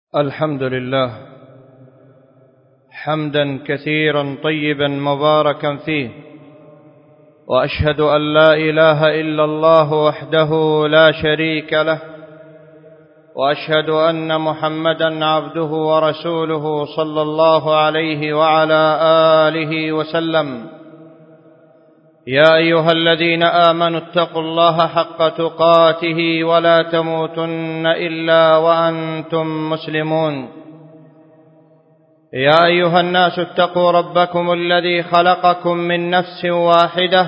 الحمد لله حمدا كثيرا طيبا مباركا فيه، وأشهد أن لا إله إلا الله وحده لا شريك له، وأشهد أن محمدا عبده ورسوله صلى الله عليه وعلى آله وسلم. يا أيها الذين آمنوا اتقوا الله حق تقاته ولا تموتن إلا وأنتم مسلمون. يا أيها الناس اتقوا ربكم الذي خلقكم من نفس واحدة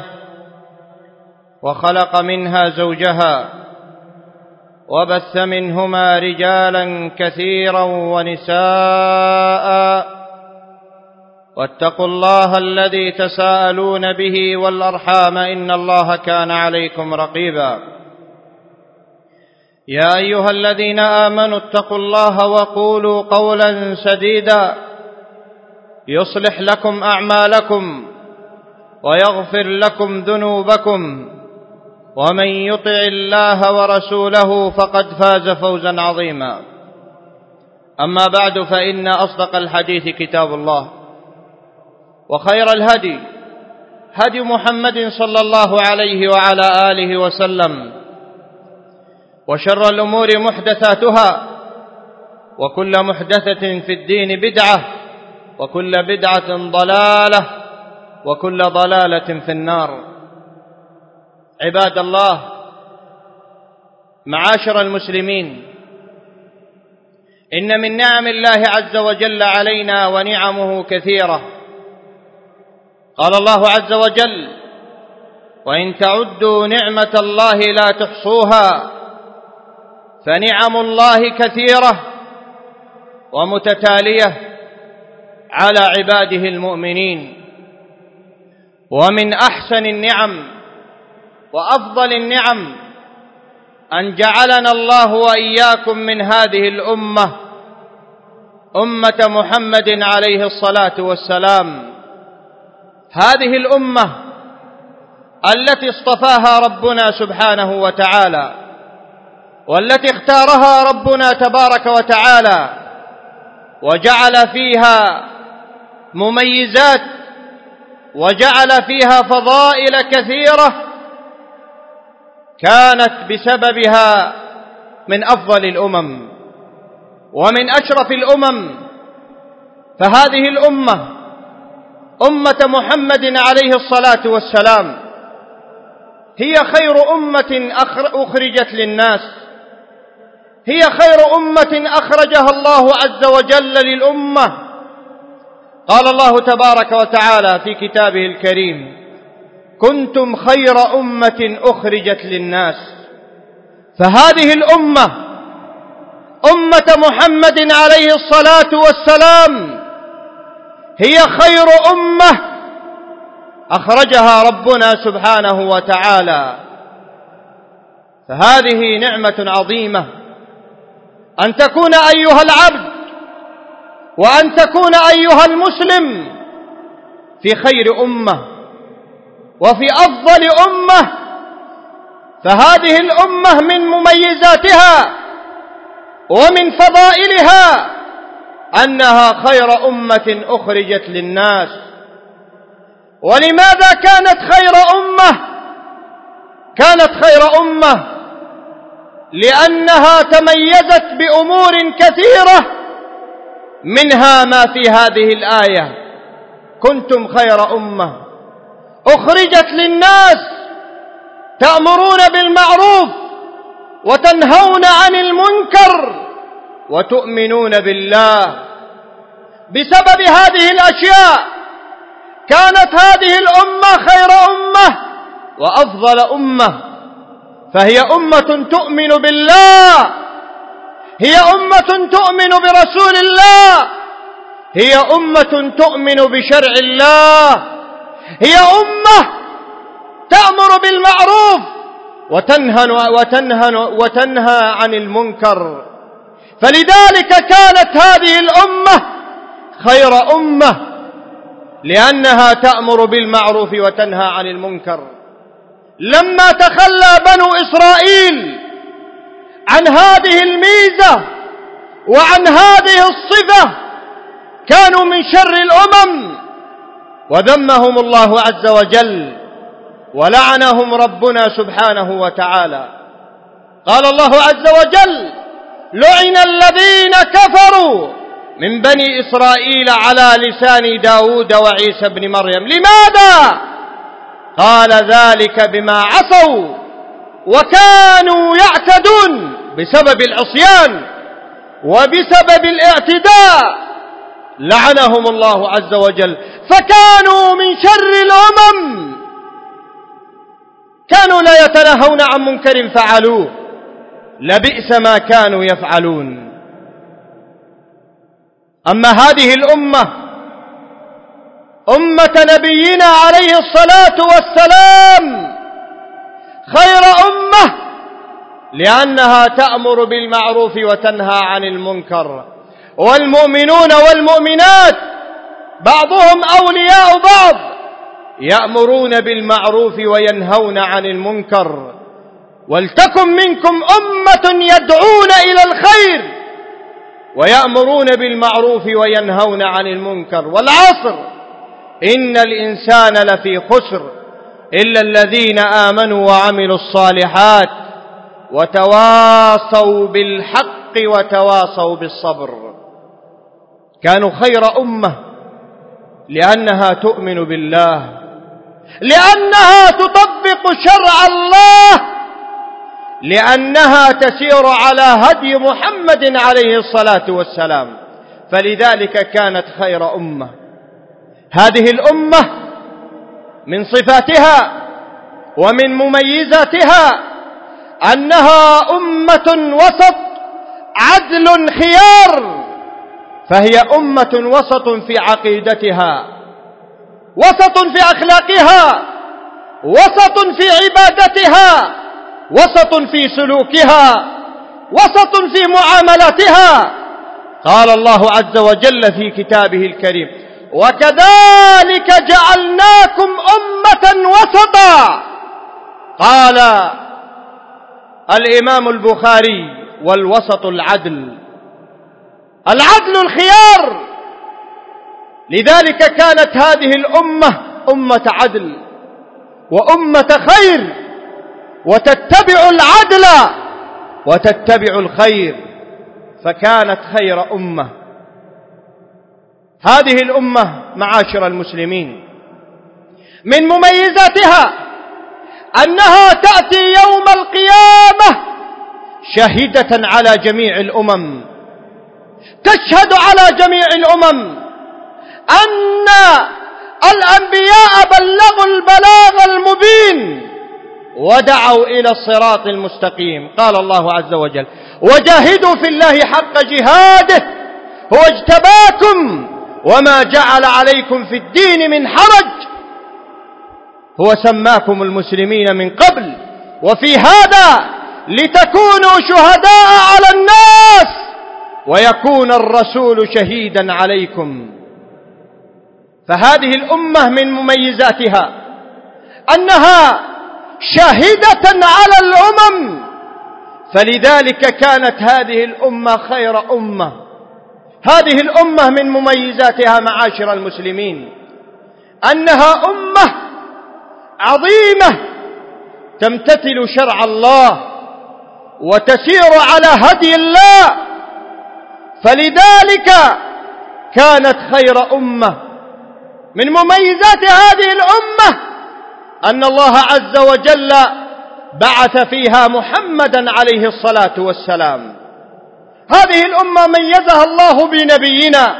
وخلق منها زوجها وبث منهما رجالا كثيرا ونساء، واتقوا الله الذي تساءلون به والأرحام إن الله كان عليكم رقيبا. يا أيها الذين آمنوا اتقوا الله وقولوا قولا سديدا يصلح لكم أعمالكم ويغفر لكم ذنوبكم، ومن يطع الله ورسوله فقد فاز فوزا عظيما. أما بعد، فإن أصدق الحديث كتاب الله، وخير الهدي هدي محمد صلى الله عليه وعلى آله وسلم، وشر الأمور محدثاتها، وكل محدثة في الدين بدعة، وكل بدعة ضلالة، وكل ضلالة في النار. عباد الله، معاشر المسلمين، إن من نعم الله عز وجل علينا ونعمه كثيرة. قال الله عز وجل: وإن تعدوا نعمة الله لا تحصوها. فنعم الله كثيرة ومتتالية على عباده المؤمنين. ومن أحسن النعم وأفضل النعم أن جعلنا الله وإياكم من هذه الأمة، أمة محمد عليه الصلاة والسلام، هذه الأمة التي اصطفاها ربنا سبحانه وتعالى، والتي اختارها ربنا تبارك وتعالى، وجعل فيها مميزات، وجعل فيها فضائل كثيرة كانت بسببها من أفضل الأمم ومن أشرف الأمم. فهذه الأمة أمة محمد عليه الصلاة والسلام هي خير أمة أخرجت للناس، هي خير أمة أخرجها الله عز وجل للأمة. قال الله تبارك وتعالى في كتابه الكريم: كنتم خير أمة أخرجت للناس. فهذه الأمة أمة محمد عليه الصلاة والسلام هي خير أمة أخرجها ربنا سبحانه وتعالى. فهذه نعمة عظيمة أن تكون أيها العبد وأن تكون أيها المسلم في خير أمة وفي أفضل أمة. فهذه الأمة من مميزاتها ومن فضائلها أنها خير أمة أخرجت للناس. ولماذا كانت خير أمة؟ كانت خير أمة لأنها تميزت بأمور كثيرة، منها ما في هذه الآية: كنتم خير أمة أخرجت للناس تأمرون بالمعروف وتنهون عن المنكر وتؤمنون بالله. بسبب هذه الأشياء كانت هذه الأمة خير أمة وأفضل أمة. فهي أمة تؤمن بالله، هي أمة تؤمن برسول الله، هي أمة تؤمن بشرع الله، هي أمة تأمر بالمعروف وتنهى عن المنكر. فلذلك كانت هذه الأمة خير أمة، لأنها تأمر بالمعروف وتنهى عن المنكر. لما تخلى بنو إسرائيل عن هذه الميزة وعن هذه الصفة كانوا من شر الأمم، وذمهم الله عز وجل ولعنهم ربنا سبحانه وتعالى. قال الله عز وجل: لعن الذين كفروا من بني إسرائيل على لسان داود وعيسى بن مريم. لماذا؟ قال: ذلك بما عصوا وكانوا يعتدون، بسبب العصيان وبسبب الاعتداء لعنهم الله عز وجل، فكانوا من شر الأمم. كانوا لا يتناهون عن منكر فعلوه، لبئس ما كانوا يفعلون. أما هذه الأمة، أمة نبينا عليه الصلاة والسلام، خير أمة، لأنها تأمر بالمعروف وتنهى عن المنكر، والمؤمنون والمؤمنات بعضهم أولياء بعض، يأمرون بالمعروف وينهون عن المنكر. ولتكن منكم أمة يدعون إلى الخير ويأمرون بالمعروف وينهون عن المنكر. والعصر إن الإنسان لفي خسر إلا الذين آمنوا وعملوا الصالحات وتواصوا بالحق وتواصوا بالصبر. كانوا خير أمة لأنها تؤمن بالله، لأنها تطبق شرع الله، لأنها تسير على هدي محمد عليه الصلاة والسلام، فلذلك كانت خير أمة. هذه الأمة من صفاتها ومن مميزاتها أنها أمة وسط عدل خيار، فهي أمة وسط في عقيدتها، وسط في أخلاقها، وسط في عبادتها، وسط في سلوكها، وسط في معاملاتها. قال الله عز وجل في كتابه الكريم: وكذلك جعلناكم أمة وسطا. قال الإمام البخاري: والوسط العدل، العدل الخيار. لذلك كانت هذه الأمة أمة عدل وأمة خير، وتتبع العدل وتتبع الخير، فكانت خير أمة. هذه الأمة معاشر المسلمين من مميزاتها أنها تأتي يوم القيامة شاهدة على جميع الأمم، تشهد على جميع الأمم أن الأنبياء بلغوا البلاغ المبين ودعوا إلى الصراط المستقيم. قال الله عز وجل: وجاهدوا في الله حق جهاده هو اجتباكم وما جعل عليكم في الدين من حرج، هو سماكم المسلمين من قبل وفي هذا لتكونوا شهداء على الناس ويكون الرسول شهيدا عليكم. فهذه الأمة من مميزاتها أنها شاهدة على الأمم، فلذلك كانت هذه الأمة خير أمة. هذه الأمة من مميزاتها معاشر المسلمين أنها أمة عظيمة تمتثل شرع الله وتسير على هدي الله، فلذلك كانت خير أمة. من مميزات هذه الأمة أن الله عز وجل بعث فيها محمدا عليه الصلاة والسلام. هذه الأمة ميزها الله بنبينا،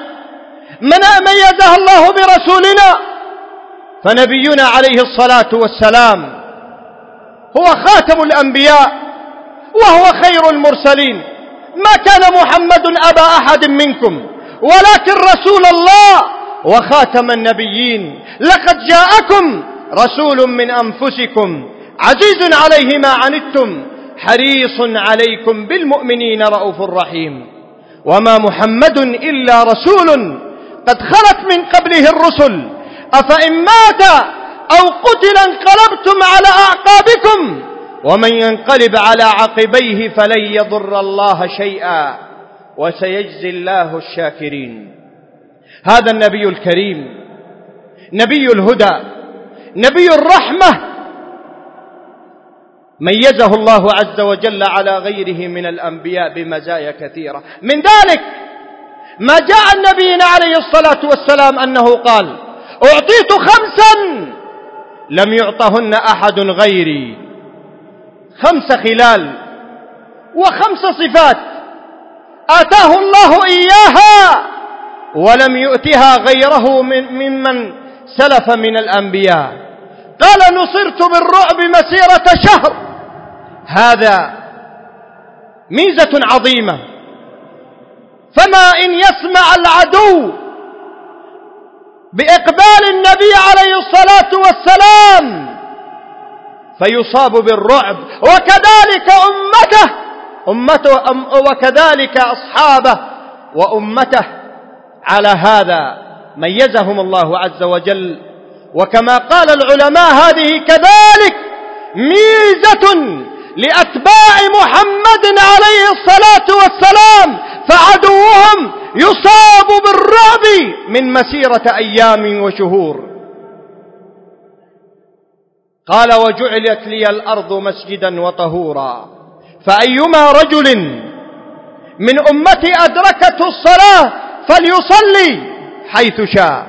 ميزها الله برسولنا، فنبينا عليه الصلاة والسلام هو خاتم الأنبياء وهو خير المرسلين. ما كان محمد أبا أحد منكم ولكن رسول الله وخاتم النبيين. لقد جاءكم رسول من أنفسكم عزيز عليه ما عنتم حريص عليكم بالمؤمنين رؤوف رحيم. وما محمد إلا رسول قد خلت من قبله الرسل أفإن مات أو قتل انقلبتم على أعقابكم ومن ينقلب على عقبيه فلن يضر الله شيئا وسيجزي الله الشاكرين. هذا النبي الكريم، نبي الهدى، نبي الرحمة، ميزه الله عز وجل على غيره من الأنبياء بمزايا كثيرة. من ذلك ما جاء النبينا عليه الصلاة والسلام أنه قال: أعطيت 5 لم يعطهن أحد غيري، 5 خلال و5 صفات آتاه الله إياها ولم يؤتها غيره ممن سلف من الأنبياء. قال: نصرت بالرعب مسيرة شهر. هذا ميزة عظيمة. فما إن يسمع العدو بإقبال النبي عليه الصلاة والسلام فيصاب بالرعب، وكذلك وكذلك أصحابه وأمته. على هذا ميزهم الله عز وجل. وكما قال العلماء: هذه كذلك ميزة لأتباع محمد عليه الصلاة والسلام، فعدوهم يصاب بالرعب من مسيرة أيام وشهور. قال: وجعلت لي الأرض مسجدا وطهورا، فأيما رجل من أمتي أدركته الصلاة فليصلي حيث شاء.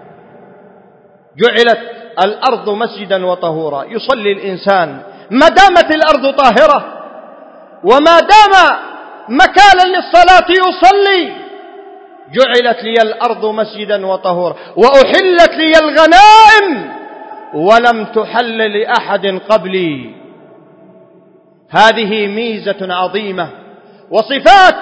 جعلت الأرض مسجدا وطهورا، يصلي الإنسان ما دامت الأرض طاهرة، وما دام مكانا للصلاة يصلي. جعلت لي الأرض مسجدا وطهورا، وأحلت لي الغنائم ولم تحل لأحد قبلي. هذه ميزة عظيمة وصفات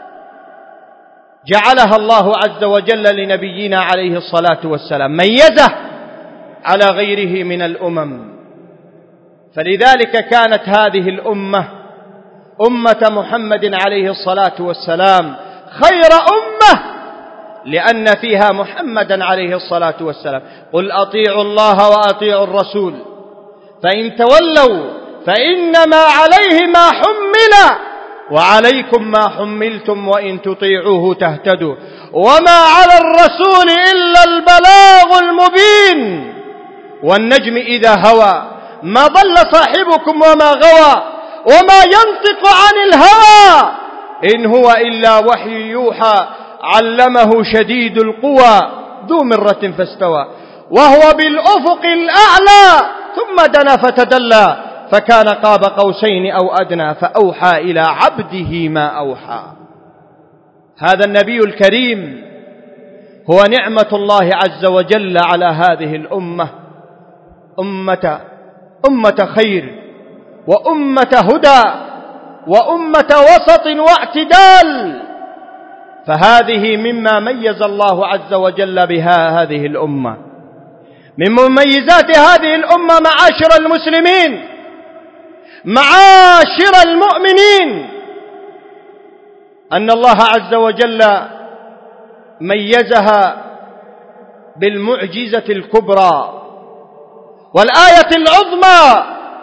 جعلها الله عز وجل لنبينا عليه الصلاة والسلام، ميزه على غيره من الأمم. فلذلك كانت هذه الأمة أمة محمد عليه الصلاة والسلام خير أمة، لأن فيها محمدا عليه الصلاة والسلام. قل أطيعوا الله وأطيعوا الرسول فإن تولوا فإنما عليه ما حمل وعليكم ما حملتم وإن تطيعوه تهتدوا وما على الرسول إلا البلاغ المبين. والنجم إذا هوى ما ضل صاحبكم وما غوى وما ينطق عن الهوى إن هو إلا وحي يوحى علمه شديد القوى ذو مرة فاستوى وهو بالأفق الأعلى ثم دنا فتدلى فكان قاب قوسين أو أدنى فأوحى إلى عبده ما أوحى. هذا النبي الكريم هو نعمة الله عز وجل على هذه الأمة، أمة خير وأمة هدى وأمة وسط واعتدال. فهذه مما ميز الله عز وجل بها هذه الأمة. من مميزات هذه الأمة معاشر المسلمين، معاشر المؤمنين، أن الله عز وجل ميزها بالمعجزة الكبرى والآية العظمى،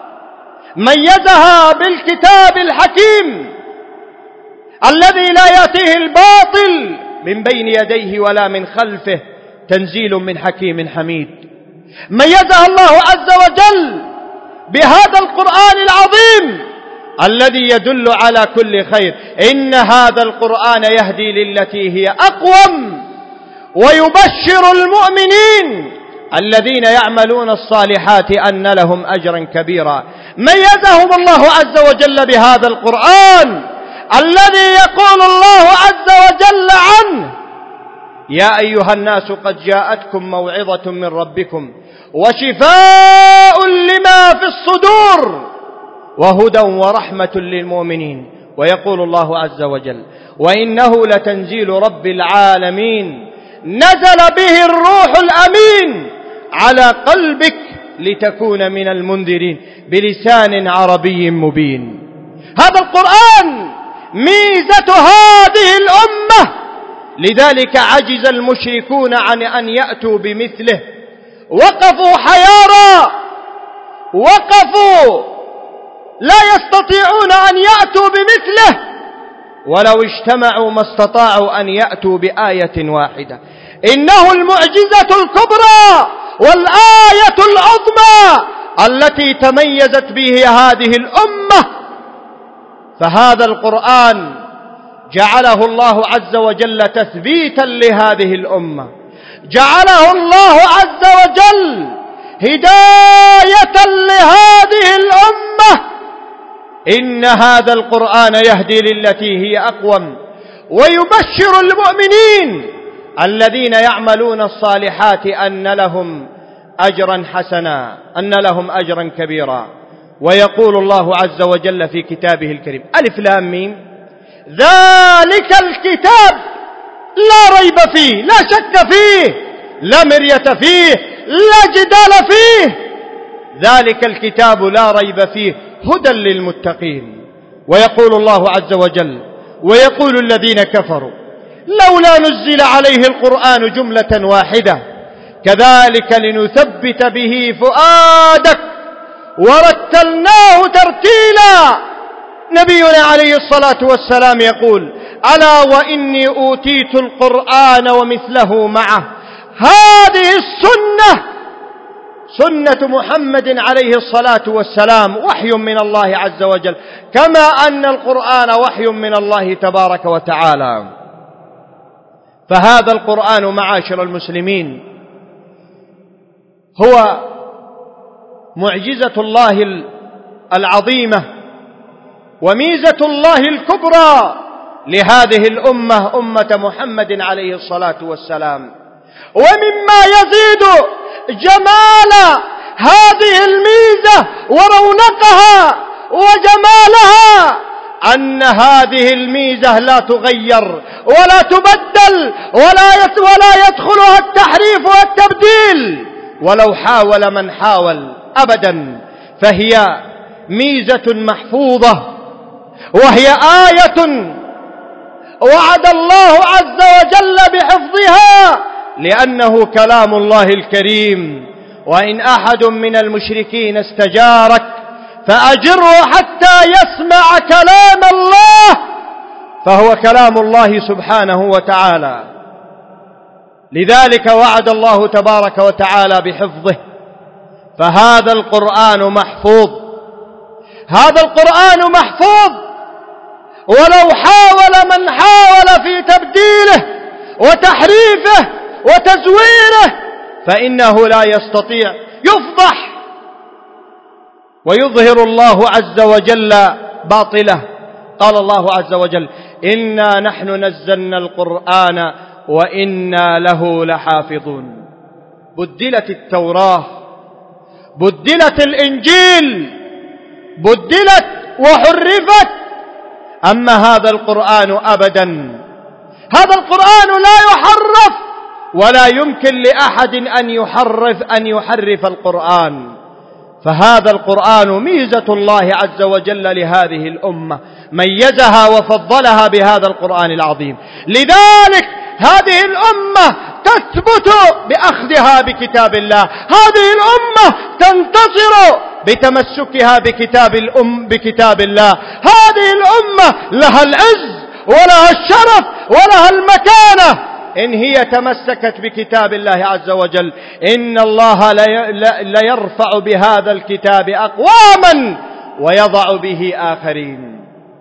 ميزها بالكتاب الحكيم الذي لا يأتيه الباطل من بين يديه ولا من خلفه تنزيل من حكيم حميد. ميزها الله عز وجل بهذا القرآن العظيم الذي يدل على كل خير. إن هذا القرآن يهدي للتي هي أقوم ويبشر المؤمنين الذين يعملون الصالحات أن لهم أجرا كبيرا. ميزهم الله عز وجل بهذا القرآن الذي يقول الله عز وجل عنه: يا أيها الناس قد جاءتكم موعظة من ربكم وشفاء لما في الصدور وهدى ورحمة للمؤمنين. ويقول الله عز وجل: وإنه لتنزيل رب العالمين نزل به الروح الأمين على قلبك لتكون من المنذرين بلسان عربي مبين. هذا القرآن ميزة هذه الأمة، لذلك عجز المشركون عن أن يأتوا بمثله، وقفوا حيارى، وقفوا لا يستطيعون أن يأتوا بمثله. ولو اجتمعوا ما استطاعوا أن يأتوا بآية واحدة. إنه المعجزة الكبرى والآية العظمى التي تميزت به هذه الأمة. فهذا القرآن جعله الله عز وجل تثبيتا لهذه الأمة، جعله الله عز وجل هداية لهذه الأمة. إن هذا القرآن يهدي للتي هي أقوم ويبشر المؤمنين الذين يعملون الصالحات أن لهم أجرا حسنا، أن لهم أجرا كبيرا. ويقول الله عز وجل في كتابه الكريم: ألف لام ميم، ذلك الكتاب لا ريب فيه، لا شك فيه، لا مرية فيه، لا جدال فيه. ذلك الكتاب لا ريب فيه هدى للمتقين. ويقول الله عز وجل: ويقول الذين كفروا لولا نزل عليه القرآن جملة واحدة كذلك لنثبت به فؤادك ورتلناه ترتيلا. نبينا عليه الصلاة والسلام يقول: ألا وإني أوتيت القرآن ومثله معه. هذه السنة سنة محمد عليه الصلاة والسلام وحي من الله عز وجل، كما أن القرآن وحي من الله تبارك وتعالى. فهذا القرآن معاشر المسلمين هو معجزة الله العظيمة وميزة الله الكبرى لهذه الأمة، أمة محمد عليه الصلاة والسلام. ومما يزيد جمال هذه الميزة ورونقها وجمالها أن هذه الميزة لا تغير ولا تبدل ولا يدخلها التحريف والتبديل ولو حاول من حاول أبدا. فهي ميزة محفوظة، وهي آية وعد الله عز وجل بحفظها لأنه كلام الله الكريم. وإن أحد من المشركين استجارك فأجره حتى يسمع كلام الله، فهو كلام الله سبحانه وتعالى. لذلك وعد الله تبارك وتعالى بحفظه. فهذا القرآن محفوظ، هذا القرآن محفوظ، ولو حاول من حاول في تبديله وتحريفه وتزويره فإنه لا يستطيع، يفضح ويظهر الله عز وجل باطله. قال الله عز وجل: إنا نحن نزلنا القرآن وإنا له لحافظون. بدلت التوراة، بدلت الإنجيل، بدلت وحرفت، أما هذا القرآن أبدا، هذا القرآن لا يحرف ولا يمكن لأحد أن يحرف القرآن. فهذا القرآن ميزة الله عز وجل لهذه الأمة، ميزها وفضلها بهذا القرآن العظيم. لذلك هذه الأمة تثبت بأخذها بكتاب الله، هذه الأمة تنتصر بتمسكها بكتاب الله، هذه الأمة لها العز ولها الشرف ولها المكانة إن هي تمسكت بكتاب الله عز وجل. إن الله ليرفع بهذا الكتاب أقواما ويضع به آخرين.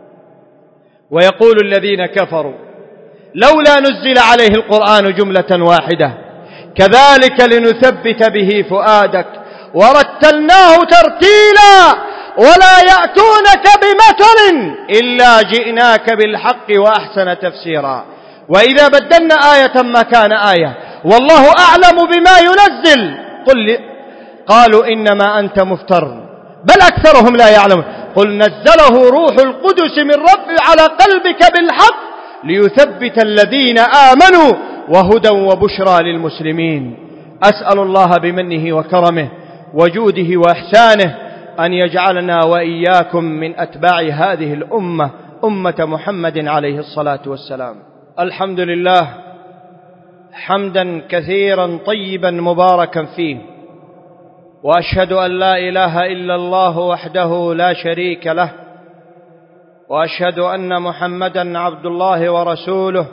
ويقول الذين كفروا لولا نزل عليه القرآن جملة واحدة كذلك لنثبت به فؤادك ورتلناه ترتيلا ولا يأتونك بمثل إلا جئناك بالحق وأحسن تفسيرا. وإذا بدلنا آية مكان آية والله أعلم بما ينزل قالوا إنما أنت مفتر بل أكثرهم لا يعلمون. قل نزله روح القدس من رب على قلبك بالحق ليثبت الذين آمنوا وهدى وبشرى للمسلمين. أسأل الله بمنه وكرمه وجوده وإحسانه أن يجعلنا وإياكم من أتباع هذه الأمة، أمة محمد عليه الصلاة والسلام. الحمد لله حمدا كثيرا طيبا مباركا فيه، وأشهد أن لا إله إلا الله وحده لا شريك له، وأشهد أن محمدًا عبد الله ورسوله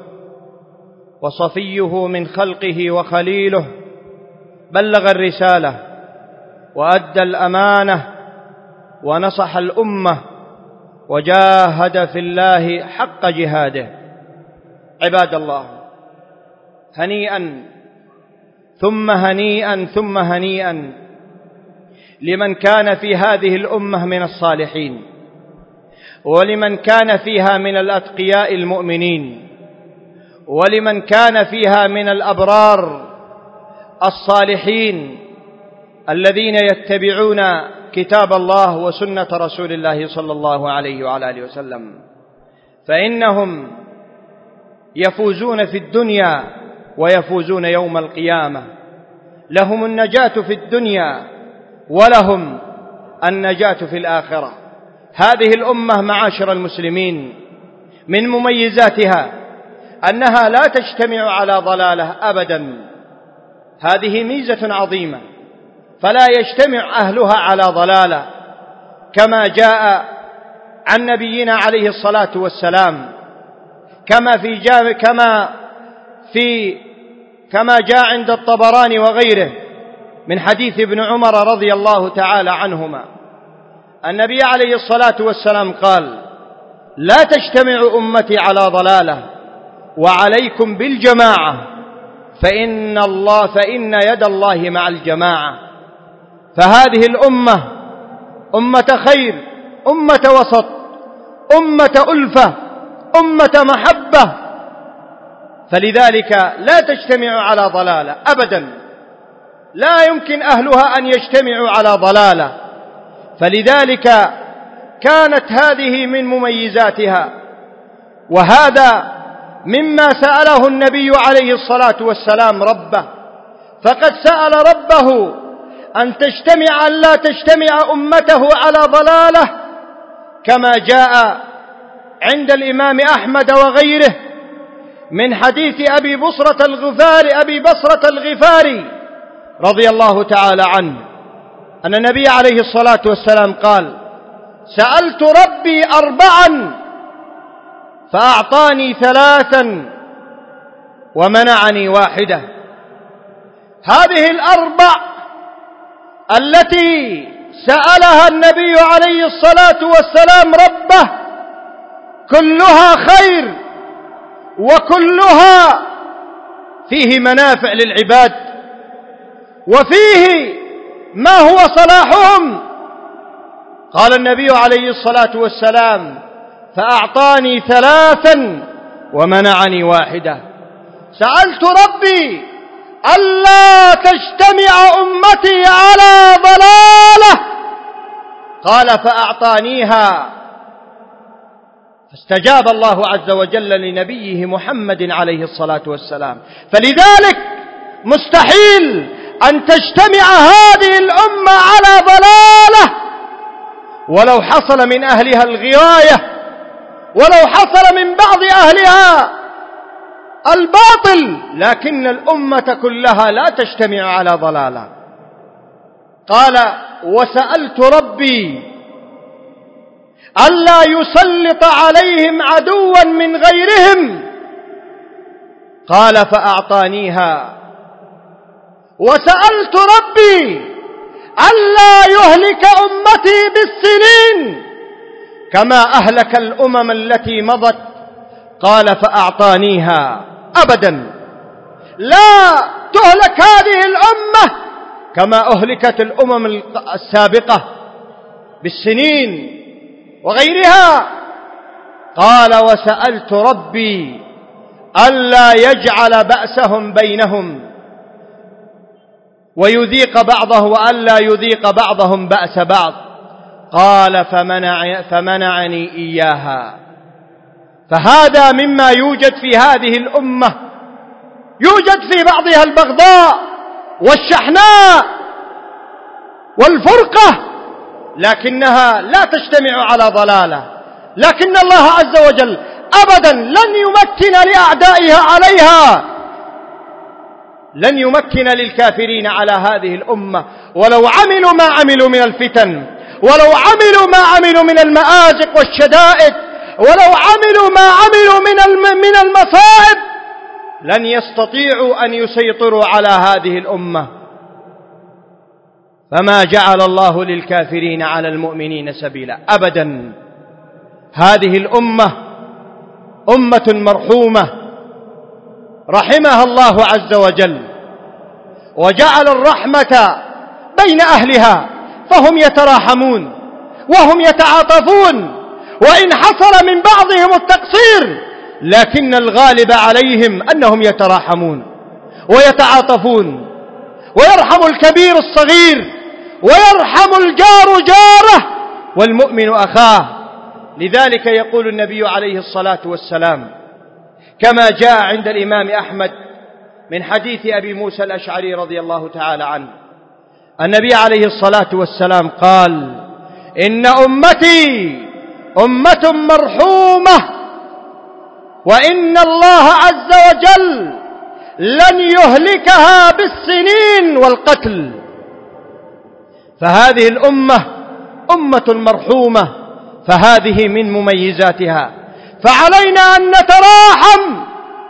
وصفيه من خلقه وخليله، بلغ الرسالة وأدى الأمانة ونصح الأمة وجاهد في الله حق جهاده. عباد الله، هنيئا ثم هنيئا ثم هنيئا لمن كان في هذه الأمة من الصالحين، ولمن كان فيها من الأتقياء المؤمنين، ولمن كان فيها من الأبرار الصالحين الذين يتبعون كتاب الله وسنة رسول الله صلى الله عليه وعلى آله وسلم، فإنهم يفوزون في الدنيا ويفوزون يوم القيامة. لهم النجاة في الدنيا ولهم النجاة في الآخرة. هذه الأمة معاشر المسلمين من مميزاتها أنها لا تجتمع على ضلالة أبدا. هذه ميزة عظيمة، فلا يجتمع أهلها على ضلالة، كما جاء عن نبينا عليه الصلاة والسلام، كما جاء عند الطبراني وغيره من حديث ابن عمر رضي الله تعالى عنهما. النبي عليه الصلاة والسلام قال: لا تجتمع أمتي على ضلالة، وعليكم بالجماعة، فإن يد الله مع الجماعة. فهذه الأمة أمة خير، أمة وسط، أمة ألفة، أمة محبة، فلذلك لا تجتمع على ضلالة أبدا. لا يمكن أهلها أن يجتمعوا على ضلالة، فلذلك كانت هذه من مميزاتها. وهذا مما سأله النبي عليه الصلاة والسلام ربه، فقد سأل ربه أن لا تجتمع أمته على ضلالة، كما جاء عند الإمام أحمد وغيره من حديث أبي بصرة الغفاري رضي الله تعالى عنه أن النبي عليه الصلاة والسلام قال: سألت ربي 4 فأعطاني 3 ومنعني 1. هذه 4 التي سألها النبي عليه الصلاة والسلام ربه كلها خير، وكلها فيه منافع للعباد، وفيه ما هو صلاحهم. قال النبي عليه الصلاة والسلام: فأعطاني 3 ومنعني 1. سألت ربي ألا تجتمع أمتي على ضلالة، قال: فأعطانيها. فاستجاب الله عز وجل لنبيه محمد عليه الصلاة والسلام. فلذلك مستحيل أن تجتمع هذه الأمة على ضلالة ولو حصل من أهلها الغواية، ولو حصل من بعض أهلها الباطل، لكن الأمة كلها لا تجتمع على ضلالة. قال: وسألت ربي ألا يسلط عليهم عدوا من غيرهم، قال: فأعطانيها. وسألت ربي ألا يهلك أمتي بالسنين كما أهلك الأمم التي مضت، قال: فأعطانيها. أبدا لا تهلك هذه الأمة كما أهلكت الأمم السابقة بالسنين وغيرها. قال: وسألت ربي ألا يجعل بأسهم بينهم ويذيق بعضه، وألا يذيق بعضهم بأس بعض، قال: فمنعني إياها. فهذا مما يوجد في هذه الأمة، يوجد في بعضها البغضاء والشحناء والفرقة، لكنها لا تجتمع على ضلالة. لكن الله عز وجل أبدا لن يمكن لأعدائها عليها، لن يمكن للكافرين على هذه الأمة، ولو عملوا ما عملوا من الفتن، ولو عملوا ما عملوا من المآزق والشدائد، ولو عملوا ما عملوا من المصائب لن يستطيعوا أن يسيطروا على هذه الأمة. فما جعل الله للكافرين على المؤمنين سبيلا أبدا. هذه الأمة أمة مرحومة رحمها الله عز وجل، وجعل الرحمة بين أهلها، فهم يتراحمون وهم يتعاطفون، وإن حصل من بعضهم التقصير لكن الغالب عليهم أنهم يتراحمون ويتعاطفون، ويرحم الكبير الصغير، ويرحم الجار جاره، والمؤمن أخاه. لذلك يقول النبي عليه الصلاة والسلام كما جاء عند الإمام أحمد من حديث أبي موسى الأشعري رضي الله تعالى عنه، النبي عليه الصلاة والسلام قال: إن أمتي أمة مرحومة، وإن الله عز وجل لن يهلكها بالسنين والقتل. فهذه الأمة أمة مرحومة، فهذه من مميزاتها. فعلينا أن نتراحم،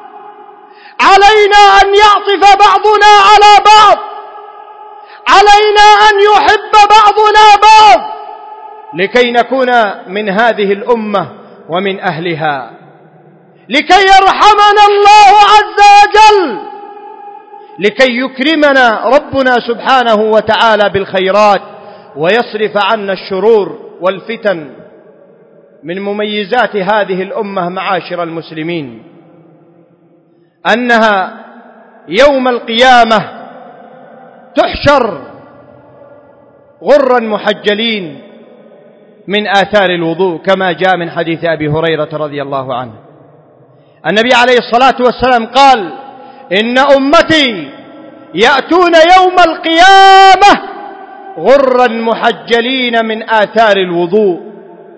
علينا أن يعطف بعضنا على بعض، علينا أن يحب بعضنا بعض، لكي نكون من هذه الأمة ومن أهلها، لكي يرحمنا الله عز وجل، لكي يكرمنا ربنا سبحانه وتعالى بالخيرات ويصرف عنا الشرور والفتن. من مميزات هذه الأمة معاشر المسلمين أنها يوم القيامة تحشر غرا محجلين من آثار الوضوء، كما جاء من حديث أبي هريرة رضي الله عنه. النبي عليه الصلاة والسلام قال: إن أمتي يأتون يوم القيامة غرا محجلين من آثار الوضوء،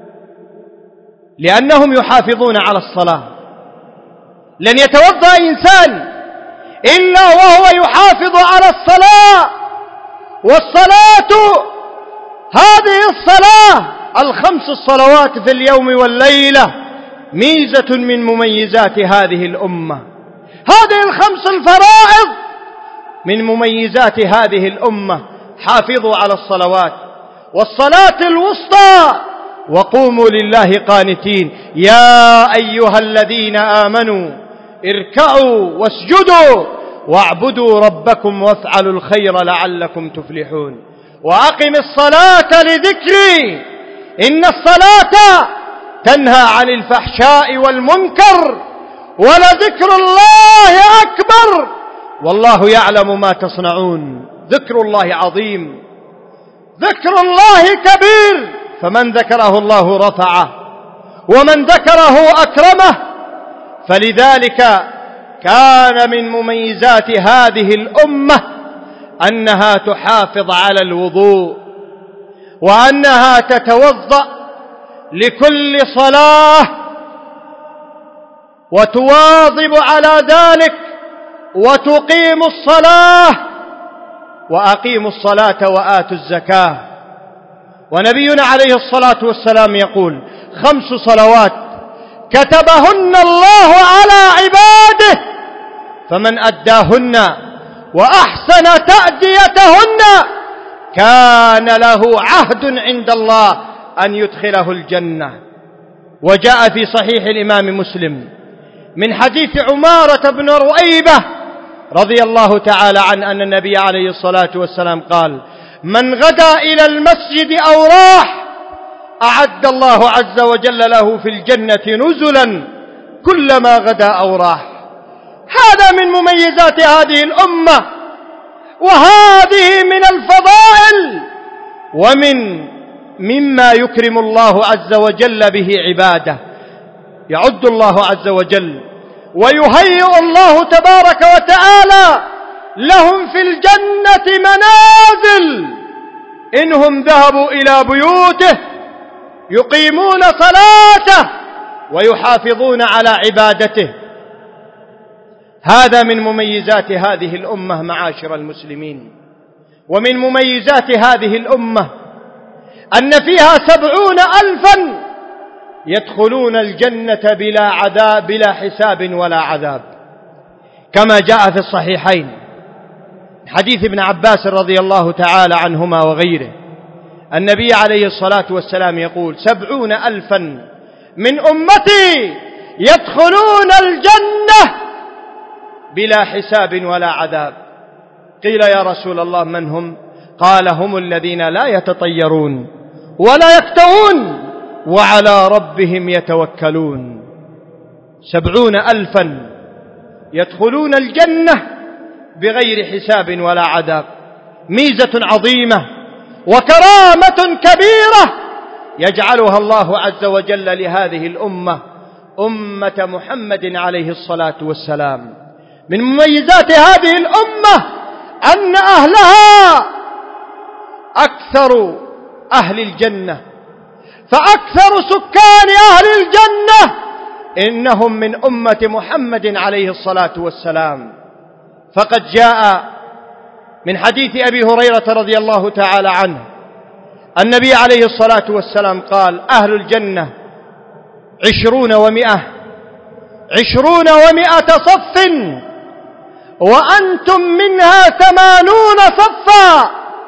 لأنهم يحافظون على الصلاة. لن يتوضأ إنسان إلا وهو يحافظ على الصلاة، والصلاة هذه الصلاة 5 الصلوات في اليوم والليلة ميزة من مميزات هذه الأمة. هذه 5 الفرائض من مميزات هذه الأمة. حافظوا على الصلوات، والصلاة الوسطى وقوموا لله قانتين. يا أيها الذين آمنوا اركعوا واسجدوا واعبدوا ربكم وافعلوا الخير لعلكم تفلحون. وأقم الصلاة لذكري إن الصلاة تنهى عن الفحشاء والمنكر ولذكر الله أكبر والله يعلم ما تصنعون. ذكر الله عظيم، ذكر الله كبير، فمن ذكره الله رفعه ومن ذكره أكرمه. فلذلك كان من مميزات هذه الأمة أنها تحافظ على الوضوء، وأنها تتوضأ لكل صلاة وتواظب على ذلك وتقيم الصلاة. وأقيموا الصلاة وآتوا الزكاة. ونبينا عليه الصلاة والسلام يقول: 5 صلوات كتبهن الله على عباده، فمن أداهن وأحسن تأديتهن كان له عهد عند الله أن يدخله الجنة. وجاء في صحيح الإمام مسلم من حديث عمارة بن رؤيبة رضي الله تعالى عنه أن النبي عليه الصلاة والسلام قال: من غدا إلى المسجد أو راح أعد الله عز وجل له في الجنة نزلا كلما غدا أو راح. هذا من مميزات هذه الأمة، وهذه من الفضائل مما يكرم الله عز وجل به عباده. يعد الله عز وجل ويهيئ الله تبارك وتعالى لهم في الجنة منازل إنهم ذهبوا إلى بيوته يقيمون صلاته ويحافظون على عبادته. هذا من مميزات هذه الأمة معاشر المسلمين. ومن مميزات هذه الأمة أن فيها 70,000 يدخلون الجنة بلا عذاب، بلا حساب ولا عذاب، كما جاء في الصحيحين حديث ابن عباس رضي الله تعالى عنهما وغيره. النبي عليه الصلاة والسلام يقول: 70,000 من أمتي يدخلون الجنة بلا حساب ولا عذاب. قيل: يا رسول الله من هم؟ قال: هم الذين لا يتطيرون ولا يكتوون وعلى ربهم يتوكلون. 70,000 يدخلون الجنة بغير حساب ولا عذاب. ميزة عظيمة وكرامة كبيرة يجعلها الله عز وجل لهذه الأمة، أمة محمد عليه الصلاة والسلام. من مميزات هذه الأمة أن أهلها أكثر أهل الجنة، فأكثر سكان أهل الجنة إنهم من أمة محمد عليه الصلاة والسلام. فقد جاء من حديث أبي هريرة رضي الله تعالى عنه النبي عليه الصلاة والسلام قال: أهل الجنة 20 و100 صف، وأنتم منها 80 صفا.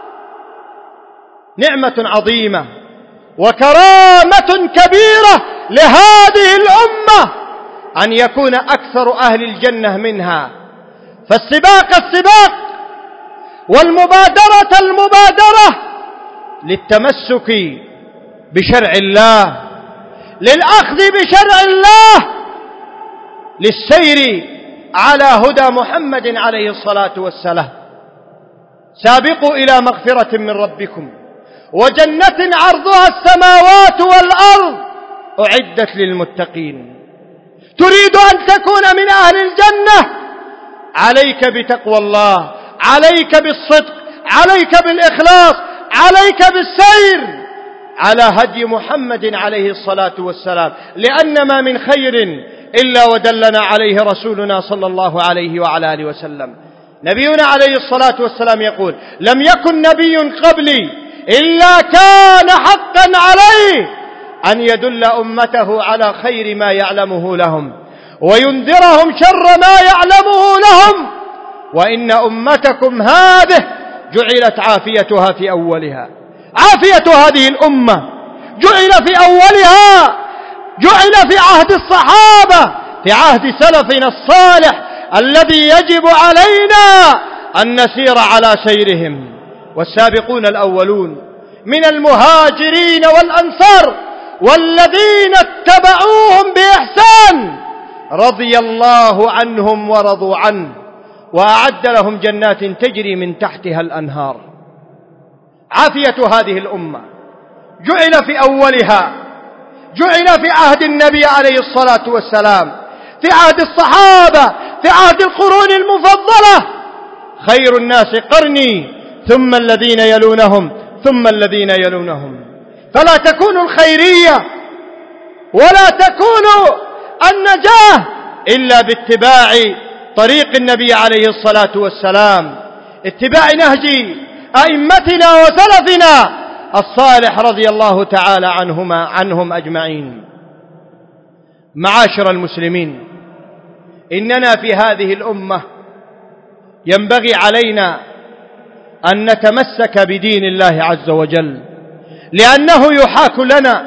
نعمة عظيمة وكرامة كبيرة لهذه الأمة أن يكون أكثر أهل الجنة منها. فالسباق والمبادرة للتمسك بشرع الله، للأخذ بشرع الله، للسير على هدى محمد عليه الصلاة والسلام. سابقوا إلى مغفرة من ربكم وجنة عرضها السماوات والأرض أعدت للمتقين. تريد أن تكون من أهل الجنة؟ عليك بتقوى الله، عليك بالصدق، عليك بالإخلاص، عليك بالسير على هدي محمد عليه الصلاة والسلام، لأن ما من خير إلا ودلنا عليه رسولنا صلى الله عليه وعلى آله وسلم. نبينا عليه الصلاة والسلام يقول: لم يكن نبي قبلي إلا كان حقا عليه أن يدل أمته على خير ما يعلمه لهم وينذرهم شر ما يعلمه لهم، وإن أمتكم هذه جعلت عافيتها في أولها. عافية هذه الأمة جعل في أولها، جعل في عهد الصحابة، في عهد سلفنا الصالح الذي يجب علينا أن نسير على سيرهم. والسابقون الأولون من المهاجرين والأنصار والذين اتبعوهم بإحسان رضي الله عنهم ورضوا عنه، وأعد لهم جنات تجري من تحتها الأنهار. عافية هذه الأمة جعل في أولها، جعل في عهد النبي عليه الصلاة والسلام، في عهد الصحابة، في عهد القرون المفضلة. خير الناس قرني ثم الذين يلونهم ثم الذين يلونهم. فلا تكون الخيرية ولا تكون النجاة إلا باتباع طريق النبي عليه الصلاة والسلام، اتباع نهج أئمتنا وسلفنا الصالح رضي الله تعالى عنهم أجمعين. معاشر المسلمين، إننا في هذه الأمة ينبغي علينا أن نتمسك بدين الله عز وجل، لأنه يحاك لنا،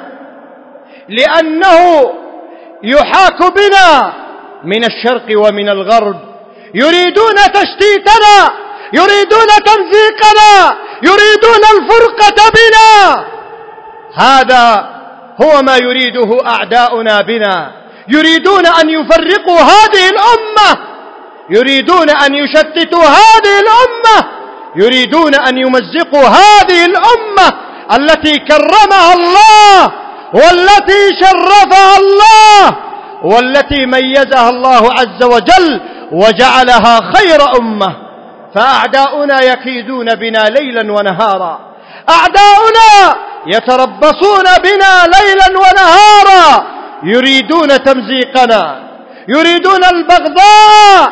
لأنه يحاك بنا من الشرق ومن الغرب. يريدون تشتيتنا، يريدون تمزيقنا، يريدون الفرقة بنا. هذا هو ما يريده أعداؤنا بنا. يريدون أن يفرقوا هذه الأمة، يريدون أن يشتتوا هذه الأمة، يريدون أن يمزقوا هذه الأمة التي كرمها الله والتي شرفها الله والتي ميزها الله عز وجل وجعلها خير أمة. فأعداؤنا يكيدون بنا ليلا ونهارا، أعداؤنا يتربصون بنا ليلا ونهارا، يريدون تمزيقنا، يريدون البغضاء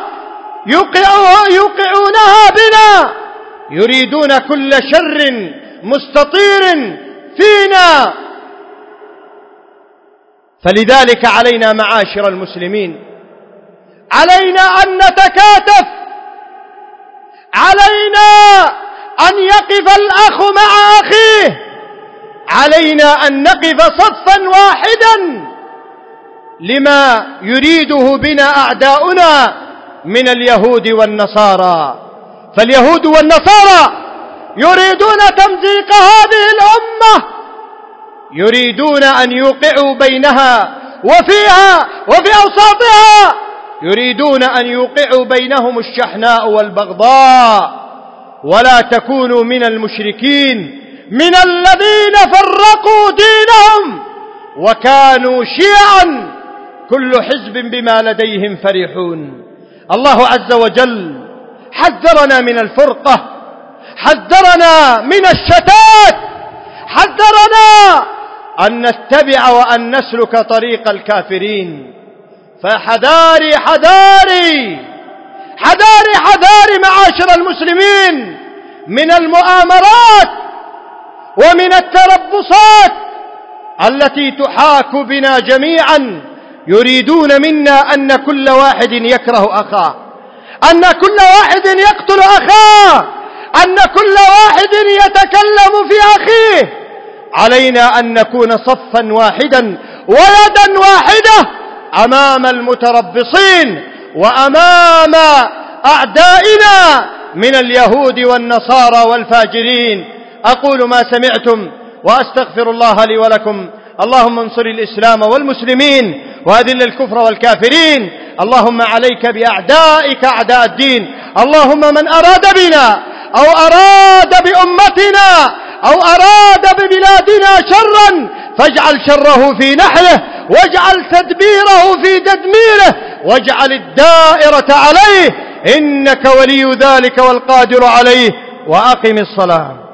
يوقعونها بنا، يريدون كل شر مستطير فينا. فلذلك علينا معاشر المسلمين، علينا أن نتكاتف، علينا أن يقف الأخ مع أخيه، علينا أن نقف صفا واحدا لما يريده بنا أعداؤنا من اليهود والنصارى. فاليهود والنصارى يريدون تمزيق هذه الأمة، يريدون أن يوقعوا بينها وفيها وفي أوساطها، يريدون أن يوقعوا بينهم الشحناء والبغضاء. ولا تكونوا من المشركين من الذين فرقوا دينهم وكانوا شيعا كل حزب بما لديهم فرحون. الله عز وجل حذرنا من الفرقة، حذرنا من الشتات، حذرنا أن نتبع وأن نسلك طريق الكافرين. فحذاري حذاري حذاري حذاري معاشر المسلمين من المؤامرات ومن التربصات التي تحاك بنا جميعا. يريدون منا أن كل واحد يكره أخاه، أن كل واحد يقتل أخاه، أن كل واحد يتكلم في أخيه. علينا أن نكون صفا واحدا ويدا واحدة أمام المتربصين وأمام أعدائنا من اليهود والنصارى والفاجرين. أقول ما سمعتم وأستغفر الله لي ولكم. اللهم انصر الإسلام والمسلمين وأذل الكفر والكافرين. اللهم عليك بأعدائك أعداء الدين. اللهم من أراد بنا أو أراد بأمتنا أو أراد ببلادنا شرا فاجعل شره في نحره، واجعل تدبيره في تدميره، واجعل الدائرة عليه، إنك ولي ذلك والقادر عليه. وأقم الصلاة.